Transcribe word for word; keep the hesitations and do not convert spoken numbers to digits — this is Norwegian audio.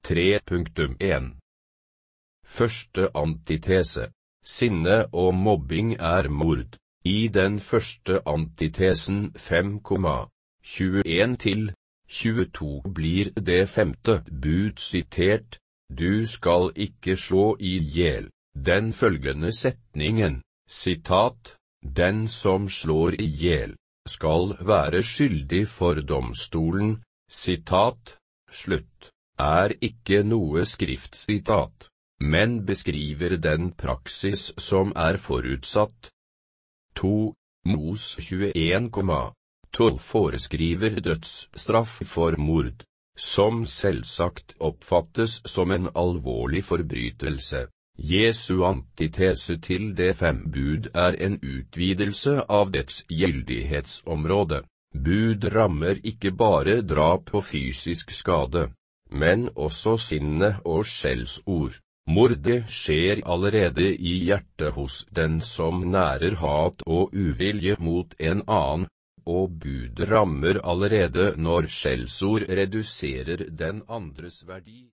tre punkt en. Første antitese. Sinne og mobbing er mord. I den første antitesen fem komma tjueen til tjueto blir det femte bud sitert: Du skal ikke slå i hjel. Den følgende setningen, sitat, Den som slår i hjel, skal være skyldig for domstolen, sitat, slutt, er ikke noe skriftsitat, men beskriver den praksis som er forutsatt. to. Mos tjueen komma tolv foreskriver dødsstraff for mord, som selvsagt oppfattes som en alvorlig forbrytelse. Jesu antitese til de fem bud er en utvidelse av dets gyldighetsområde. Bud rammer ikke bare drap og fysisk skade, men også sinne og skjellsord. Mordet skjer allerede i hjertet hos den som nærer hat og uvilje mot en annen, og bud rammer allerede når skjellsord reduserer den andres verdi.